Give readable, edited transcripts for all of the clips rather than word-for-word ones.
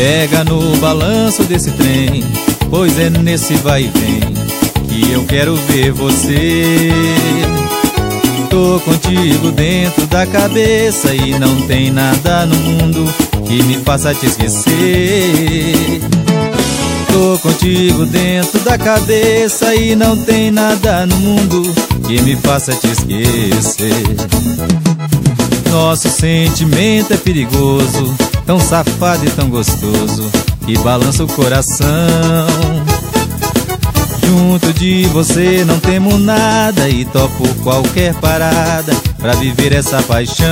pega no balanço desse trem, pois é nesse vai e vem que eu quero ver você. Tô contigo dentro da cabeça e não tem nada no mundo que me faça te esquecer. Tô contigo dentro da cabeça e não tem nada no mundo que me faça te esquecer. Nosso sentimento é perigoso, tão safado e tão gostoso, que balança o coração. Junto de você não temo nada e topo qualquer parada pra viver essa paixão.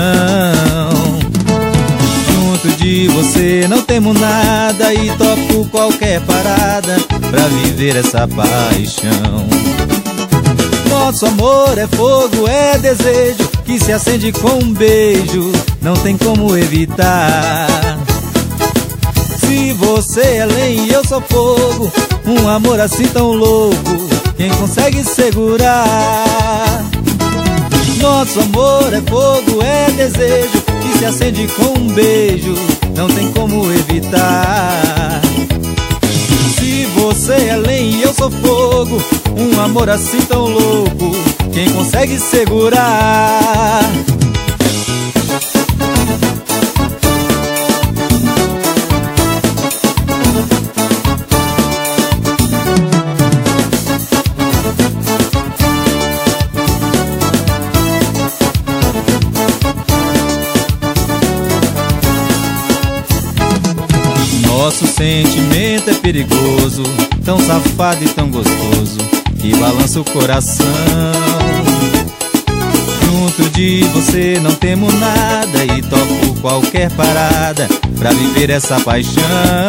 Junto de você não temo nada e topo qualquer parada pra viver essa paixão. Nosso amor é fogo, é desejo que se acende com um beijo, não tem como evitar. Se você é lenha e eu sou fogo, um amor assim tão louco, quem consegue segurar? Nosso amor é fogo, é desejo que se acende com um beijo, não tem como evitar. Se você é lenha e eu sou fogo, um amor assim tão louco, quem consegue segurar? Nosso sentimento é perigoso, tão safado e tão gostoso, que balança o coração. Junto de você não temo nada e topo qualquer parada pra viver essa paixão.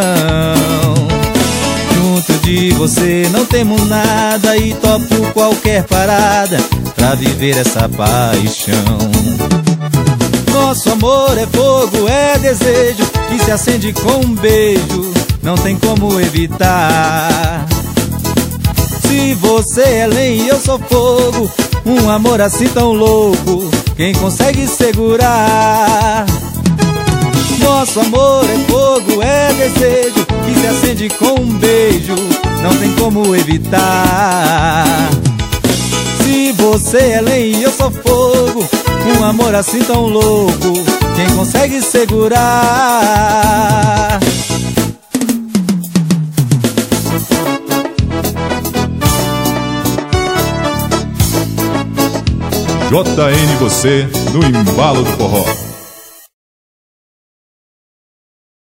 Junto de você não temo nada e topo qualquer parada pra viver essa paixão. Nosso amor é fogo, é desejo que se acende com um beijo, não tem como evitar. Se você é lenha e eu sou fogo, um amor assim tão louco, quem consegue segurar? Nosso amor é fogo, é desejo que se acende com um beijo, não tem como evitar. Se você é lenha e eu sou fogo, um amor assim tão louco, quem consegue segurar? JN você no embalo do forró.